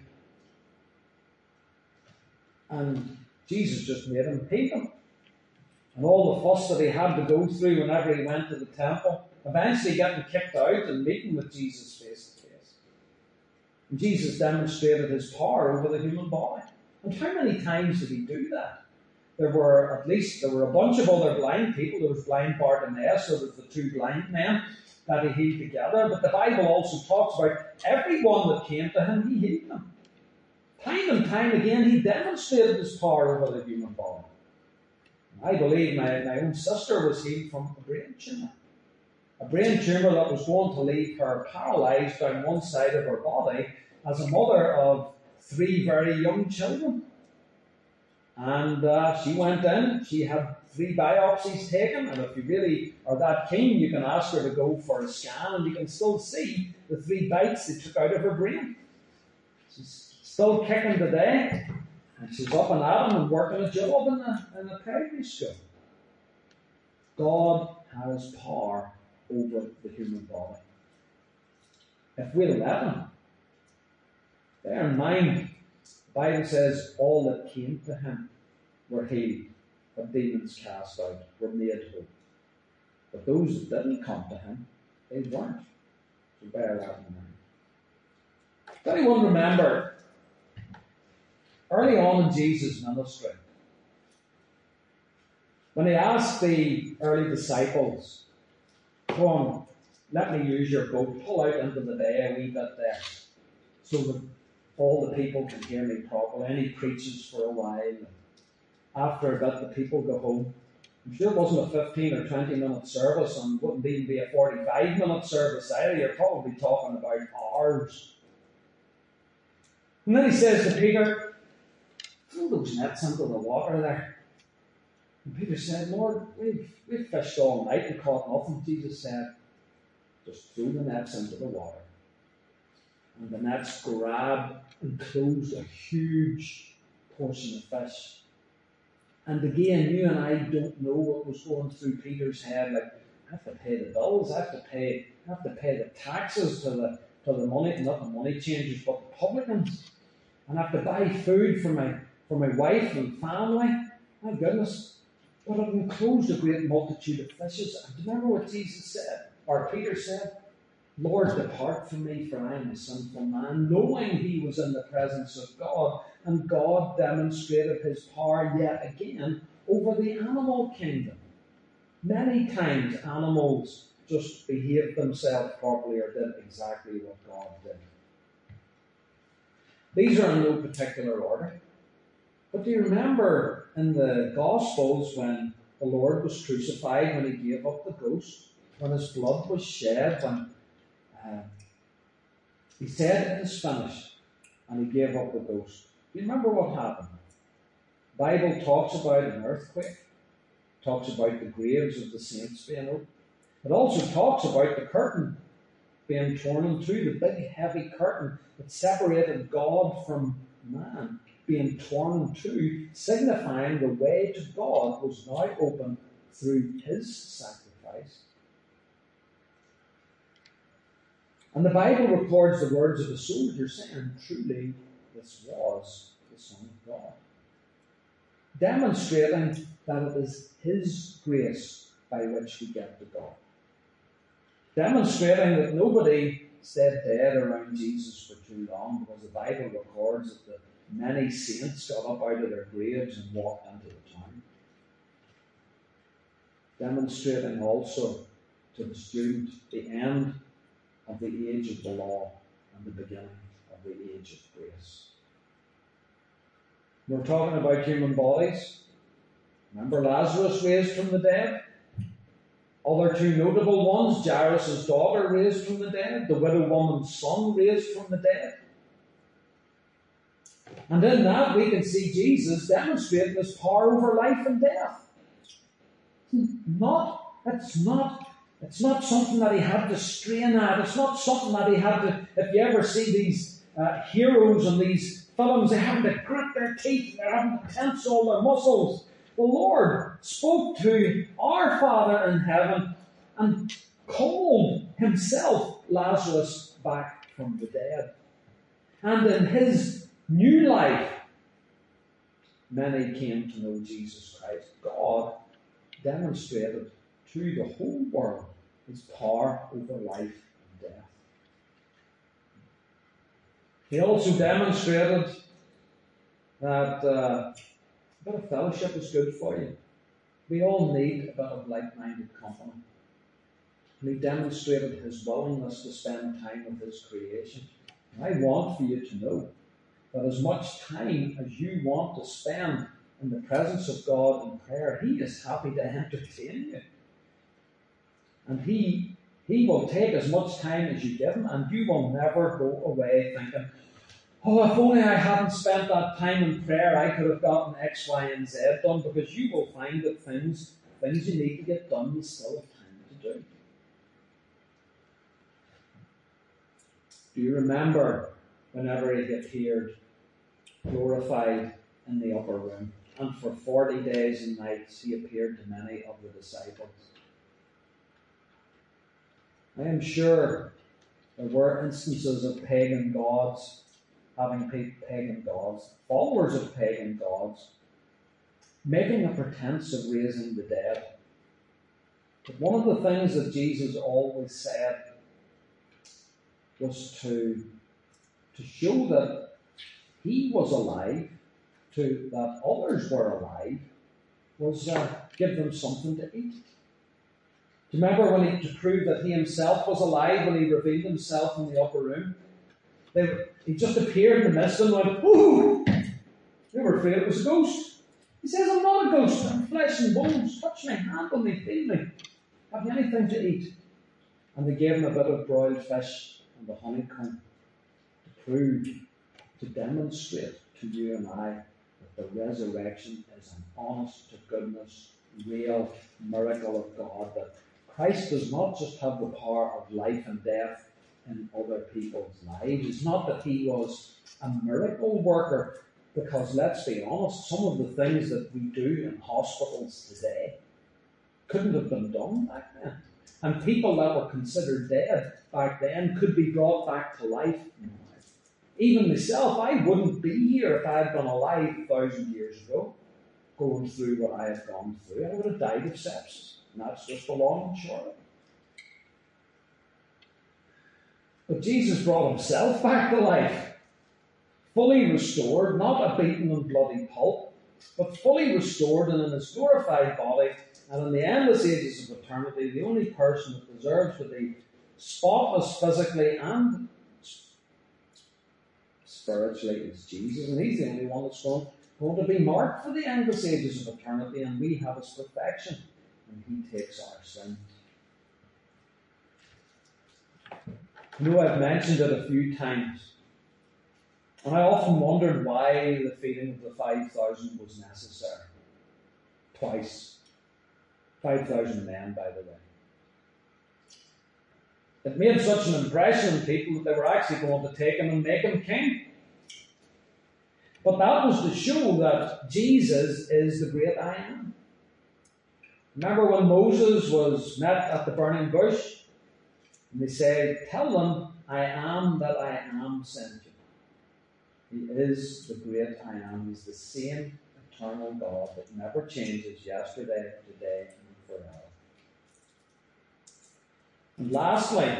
And Jesus just made him heal him. And all the fuss that he had to go through whenever he went to the temple, eventually getting kicked out and meeting with Jesus face to face. And Jesus demonstrated his power over the human body. And how many times did he do that? There were a bunch of other blind people. There was blind Bartimaeus, so there was the two blind men that he healed together. But the Bible also talks about everyone that came to him, he healed them. Time and time again, he demonstrated his power over the human body. I believe my own sister was healed from a brain tumour. A brain tumour that was going to leave her paralysed down one side of her body as a mother of 3 very young children. And she went in, she had 3 biopsies taken, and if you really are that keen, you can ask her to go for a scan, and you can still see the 3 bites they took out of her brain. She's still kicking today, and she's up and at 'em and working a job in the primary school. God has power over the human body. If we'll let Him. Bear in mind, the Bible says all that came to Him were healed, had demons cast out, were made whole. But those that didn't come to Him, they weren't. So bear that in mind. Does anyone remember, early on in Jesus' ministry, when He asked the early disciples, "Come on, let me use your boat, pull out into the bay a wee bit there, so that all the people can hear me properly," and He preaches for a while. After a bit, the people go home. I'm sure it wasn't a 15 or 20-minute service, and wouldn't even be a 45-minute service either. You're probably talking about hours. And then He says to Peter, "Throw those nets into the water there." And Peter said, "Lord, we've fished all night and caught nothing." Jesus said, "Just throw the nets into the water." And the nets grabbed and closed a huge portion of fish. And again, you and I don't know what was going through Peter's head. Like, I have to pay the bills, I have to pay the taxes to the money, not the money changers, but the publicans. And I have to buy food for my wife and family. My goodness. But it enclosed a great multitude of fishes. And do you remember what Jesus said? Or Peter said? "Lord, depart from me, for I am a sinful man," knowing he was in the presence of God. And God demonstrated His power yet again over the animal kingdom. Many times animals just behaved themselves properly or did exactly what God did. These are in no particular order. But do you remember in the Gospels when the Lord was crucified, when He gave up the ghost, when His blood was shed, when He said it is finished, and He gave up the ghost? Do you remember what happened? The Bible talks about an earthquake, talks about the graves of the saints being opened. It also talks about the curtain being torn in two, the big heavy curtain that separated God from man being torn in two, signifying the way to God was now open through His sacrifice. And the Bible records the words of a soldier saying, "Truly, this was the Son of God," demonstrating that it is His grace by which we get to God. Demonstrating that nobody stayed dead around Jesus for too long, because the Bible records that the many saints got up out of their graves and walked into the town. Demonstrating also to the student the end of the age of the law and the beginning of the age of grace. We're talking about human bodies. Remember Lazarus raised from the dead? Other two notable ones, Jairus' daughter raised from the dead, the widow woman's son raised from the dead. And in that we can see Jesus demonstrating His power over life and death. It's not something that He had to strain at. It's not something that He had to, if you ever see these heroes in these films, they have to grit their teeth, they're having to tense all their muscles. The Lord spoke to our Father in heaven and called Himself Lazarus back from the dead. And in His new life, many came to know Jesus Christ. God demonstrated to the whole world His power over life and death. He also demonstrated that a bit of fellowship is good for you. We all need a bit of like-minded company. And He demonstrated His willingness to spend time with His creation. And I want for you to know that as much time as you want to spend in the presence of God in prayer, He is happy to entertain you. And He will take as much time as you give Him, and you will never go away thinking, oh, if only I hadn't spent that time in prayer, I could have gotten X, Y, and Z done, because you will find that things you need to get done, you still have time to do. Do you remember whenever he appeared glorified in the upper room? And for 40 days and nights he appeared to many of the disciples. I am sure there were instances of pagan gods, having pagan gods, followers of pagan gods, making a pretense of raising the dead. But one of the things that Jesus always said was to show that he was alive, that others were alive, was give them something to eat. Do you remember when to prove that he himself was alive, when he revealed himself in the upper room? He just appeared in the midst and went, "Ooh!" They were afraid it was a ghost. He says, "I'm not a ghost, I'm flesh and bones. Touch me, handle me, feel me. Have you anything to eat?" And they gave him a bit of broiled fish and a honeycomb to prove, to demonstrate to you and I that the resurrection is an honest to goodness, real miracle of God, that Christ does not just have the power of life and death in other people's lives. It's not that he was a miracle worker, because let's be honest, some of the things that we do in hospitals today couldn't have been done back then. And people that were considered dead back then could be brought back to life now. Even myself, I wouldn't be here if I had been alive 1,000 years ago, going through what I have gone through. I would have died of sepsis. And that's just the long and short of it. But Jesus brought himself back to life, fully restored, not a beaten and bloody pulp, but fully restored and in his glorified body, and in the endless ages of eternity, the only person that deserves to be spotless physically and spiritually is Jesus, and he's the only one that's going to be marked for the endless ages of eternity, and we have his perfection, and he takes our sin. You know, I've mentioned it a few times, and I often wondered why the feeding of the 5,000 was necessary. Twice. 5,000 men, by the way. It made such an impression on people that they were actually going to take him and make him king. But that was to show that Jesus is the great I am. Remember when Moses was met at the burning bush? And they said, "Tell them, I am that I am sent you." He is the great I am. He's the same eternal God that never changes, yesterday, today, and forever. And lastly,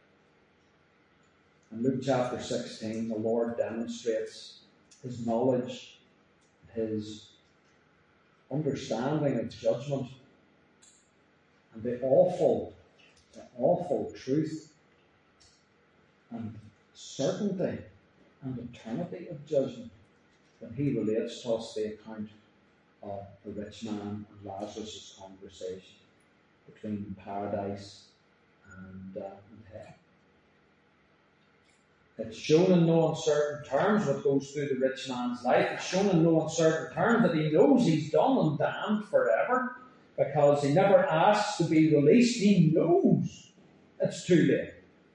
in Luke chapter 16, the Lord demonstrates his knowledge, his understanding of judgment, and the awful truth and certainty and eternity of judgment when he relates to us the account of the rich man and Lazarus' conversation between paradise and hell. It's shown in no uncertain terms what goes through the rich man's life. It's shown in no uncertain terms that he knows he's done and damned forever, because he never asks to be released. He knows it's too late.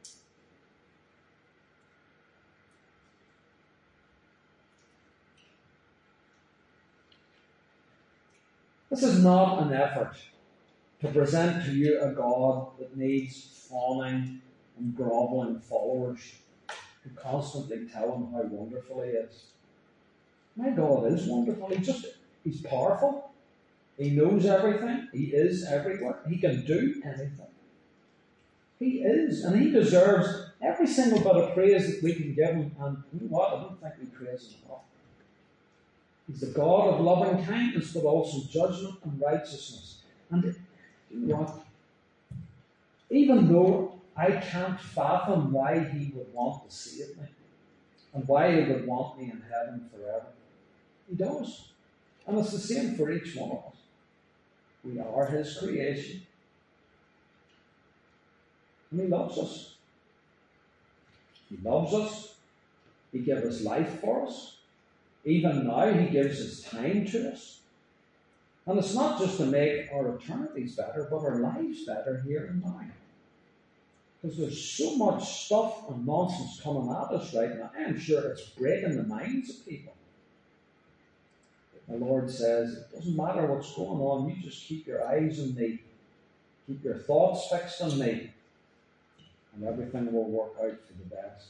This is not an effort to present to you a God that needs fawning and groveling followers who constantly tell him how wonderful he is. My God is wonderful. He's powerful. He knows everything. He is everywhere. He can do anything. He is, and he deserves every single bit of praise that we can give him. And you know what? I don't think we praise him enough. He's the God of loving kindness, but also judgment and righteousness. And you know what? Even though I can't fathom why he would want to save me and why he would want me in heaven forever, he does. And it's the same for each one of us. We are his creation. And he loves us. He loves us He gave his life for us. Even now, he gives his time to us. And it's not just to make our eternities better, but our lives better here and now. Because there's so much stuff and nonsense coming at us right now. I'm sure it's breaking the minds of people. The Lord says, it doesn't matter what's going on, you just keep your eyes on me. Keep your thoughts fixed on me. And everything will work out for the best.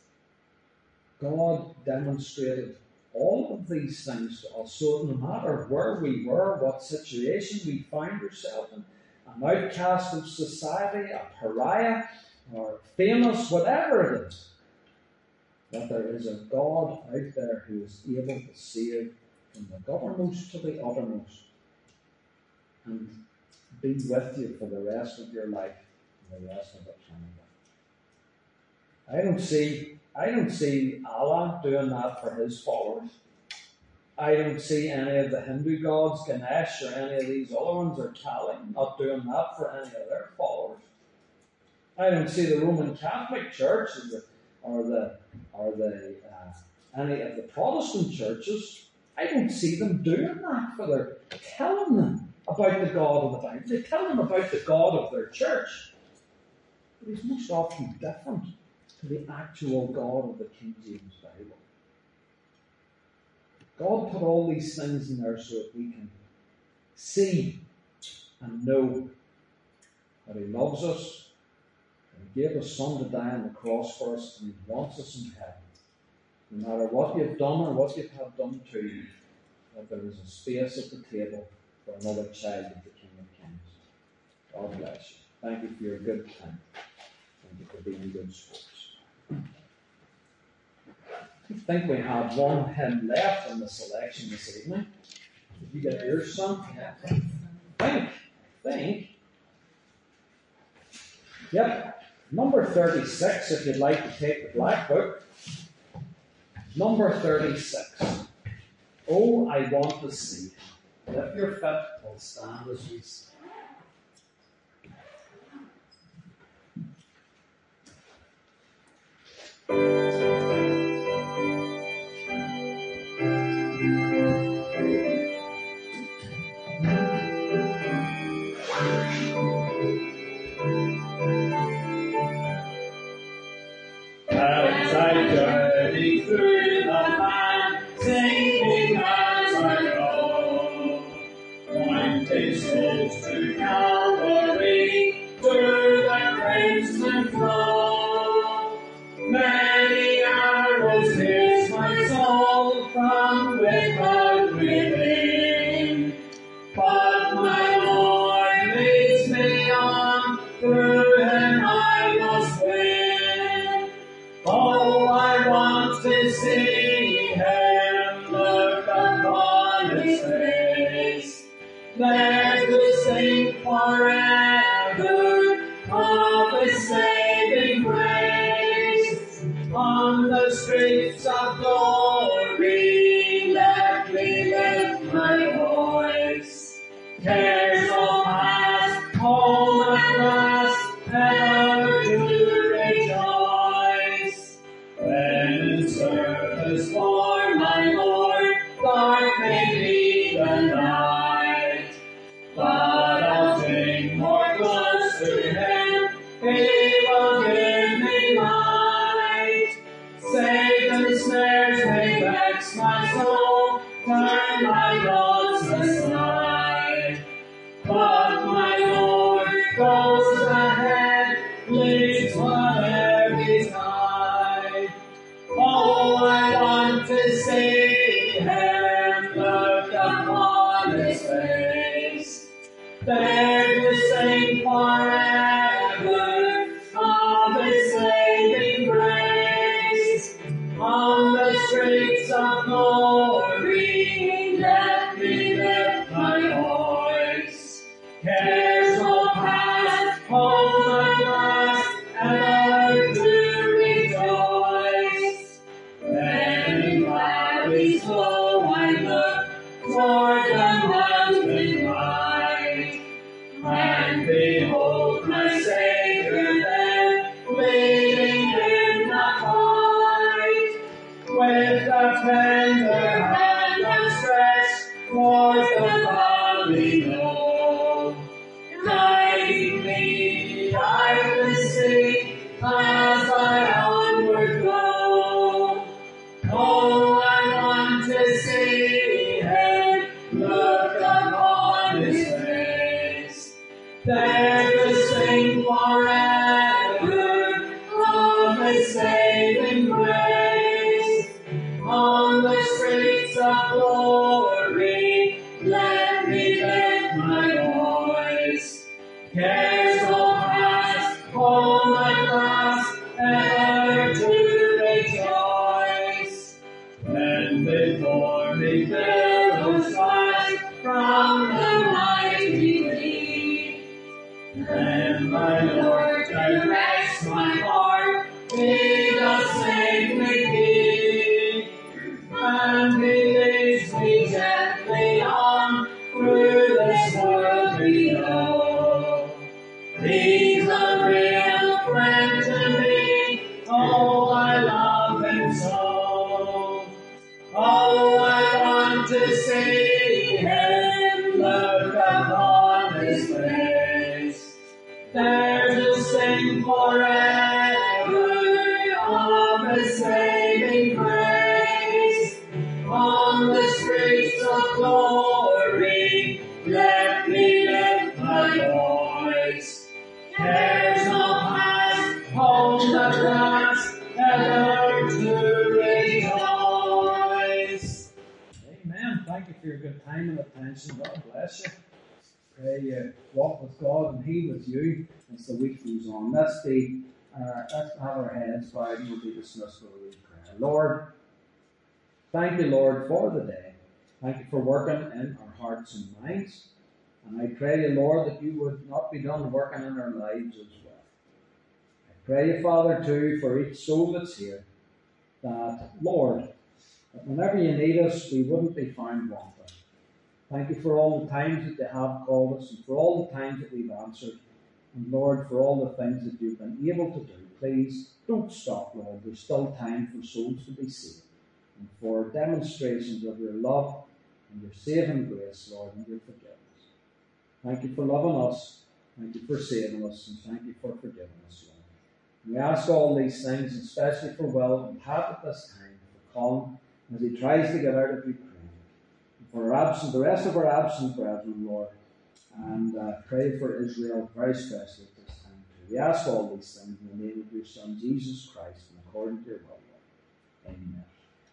God demonstrated all of these things to us, so no matter where we were, what situation we found ourselves in, an outcast of society, a pariah, or famous, whatever it is, that there is a God out there who is able to save from the uttermost to the uttermost and be with you for the rest of your life and the rest of eternity. I don't see Allah doing that for his followers. I don't see any of the Hindu gods, Ganesh, or any of these other ones, or Kali, not doing that for any of their followers. I don't see the Roman Catholic Church or any of the Protestant churches. I don't see them doing that for their telling them about the God of the Bible. They tell them about the God of their church, but he's most often different to the actual God of the King James Bible. God put all these things in there so that we can see and know that he loves us, and he gave his Son to die on the cross for us, and he wants us in heaven. No matter what you've done or what you've had done to you, that there is a space at the table for another child of the King of Kings. God bless you. Thank you for your good time. Thank you for being good sports. I think we have one hymn left in the selection this evening. Did you get yours, son? I think. Yep. Number 36, if you'd like to take the black book. Number 36. Oh, I want to see. If you're fit, we'll stand as we sing. As I journey through the land, singing as I go, pointing souls to Calvary, through the crimson flow. Many arrows pierce my soul from without within, but my Lord leads me on, through him I must win. Oh, I want to see him, look upon his face, there to sing forever of his saving grace. On the streets of glory, let me lift my voice. Cares all past, home at last, ever to rejoice. When in service for my Lord, dark may be the night, but I'll sing more close to him, he will give me light. Satan's snares may vex my soul, turn my thoughts aside, but my Lord goes ahead, leads whatever he's tide. Oh, I want to see him, look upon his face, there to sing forever of his saving grace. On the streets of glory, let me lift my voice. Cares will pass, home at last, ever to rejoice. When in valleys low I look toward the mountain height, and behold my Savior there, leading in the fight. tender hand outstretched towards the valley low. Guide me, I can see, as I onward go. Oh, I want to see Him, look upon His face, there to sing forever of His saving grace. On the streets of glory, let me lift my voice. Cares will pass, home at last, ever to rejoice. When before me billows rise from the mighty deep, then my Lord directs my heart, He does safely keep, and He leads me gently on through this world below. He's a real friend to me, oh, I love Him so. Oh, I want to see Him, look upon His face, there to sing forever of His saving grace. On the streets of glory, let me lift my voice. Cares no past, home at last, ever to rejoice. Amen. Thank you for your good time and attention. God bless you. Pray you walk with God and He with you as the week goes on. Let's have our heads bowed and we'll be dismissed with a wee prayer. Lord, thank you, Lord, for the day. Thank you for working in our hearts and minds. And I pray you, Lord, that you would not be done working in our lives as well. I pray you, Father, too, for each soul that's here, that, Lord, that whenever you need us, we wouldn't be found wanting. Thank you for all the times that you have called us and for all the times that we've answered. And Lord, for all the things that you've been able to do. Please don't stop, Lord. There's still time for souls to be saved and for demonstrations of your love and your saving grace, Lord, and your forgiveness. Thank you for loving us. Thank you for saving us. And thank you for forgiving us, Lord. And we ask all these things, especially for Will and Pat at this time, for Colin, as he tries to get out of Ukraine. For our absent, the rest of our absent brethren, Lord, and pray for Israel very especially at this time too. We ask all these things in the name of your Son, Jesus Christ, and according to your will, Lord. Amen.